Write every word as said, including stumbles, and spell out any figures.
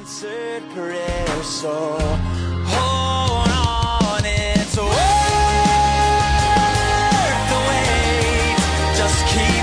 answered prayer, so hold on, it's worth the wait. Just keep